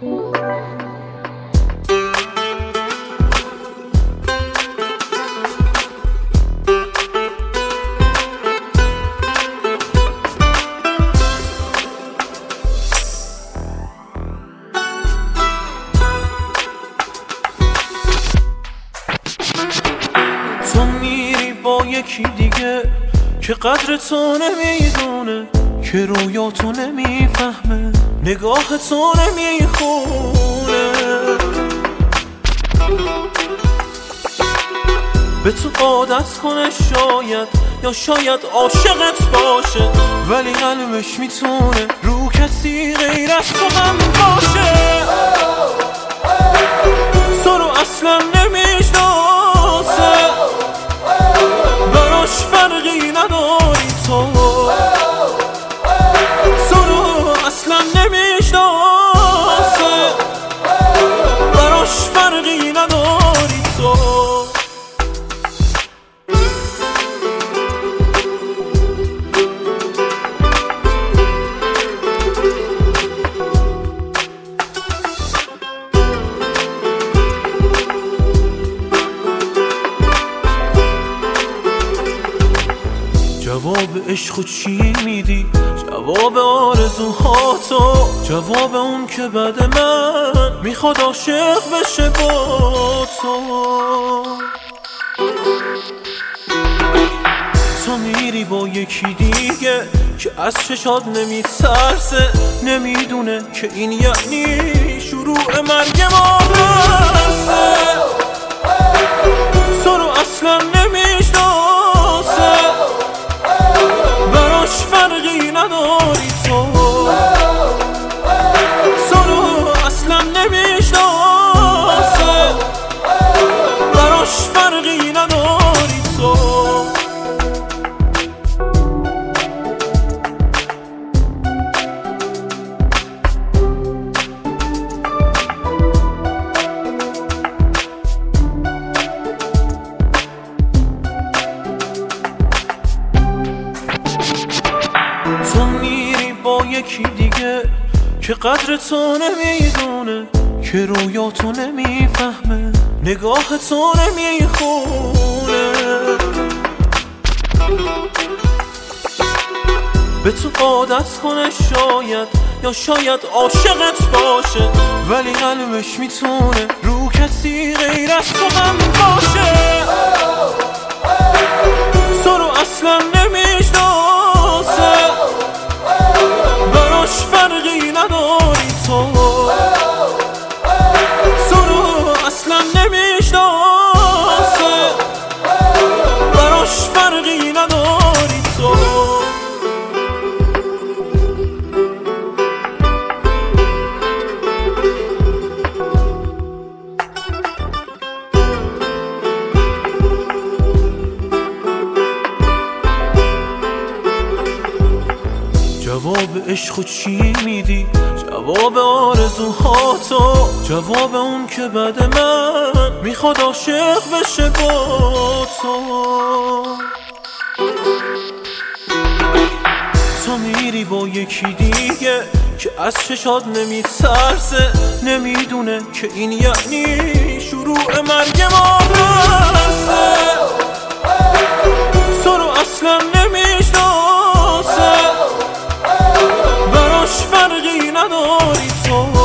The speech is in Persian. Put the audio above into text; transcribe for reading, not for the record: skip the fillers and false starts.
تو میری با یکی دیگه که قدر تو نمیدونه، که رویا تو نمیفهمه، نگاه تو نمیخونه. به تو عادت کنه شاید، یا شاید عاشقت باشه، ولی قلبش میتونه رو کسی غیر از تو هم باشه. تو رو اصلا نمیشناسه، براش فرقی نداری. تو رو اصلا نمیشناسه، براش فرقی نداری. تو جواب عشق چی میدی؟ جواب آرزوهاتو، جواب اون که بعد من میخواد عاشق بشه با تو. تو میری با یکی دیگه که از چشات نمیترسه، نمیدونه که این یعنی شروع مرگ ما هسته. تو رو اصلا نمیشناسه، براش فرقی نداری. تو رو اصلا نمیشناسه، براش فرقی نداری. تو تو میری با یکی دیگه که قدر تو نمیدونه، که رویا تو نمیفهمه، نگاه تو نمیخونه. به تو عادت کنه شاید، یا شاید عاشقت باشه، ولی قلبش میتونه رو کسی غیر از تو هم باشه. تو رو اصلا نمیشناسه، براش فرقی نداری. تو رو اصلا نمیشناسه، براش فرقی نداری. تو جواب عشق چی میدی؟ جواب آرزوهاتو، جواب اون که بعد من میخواد عاشق بشه با تو. تو میری با یکی دیگه که از چشات نمیترسه، نمیدونه که این یعنی شروع مرگ ما هسته. تو رو اصلا نمیشناسه، براش فرقی نداری. تو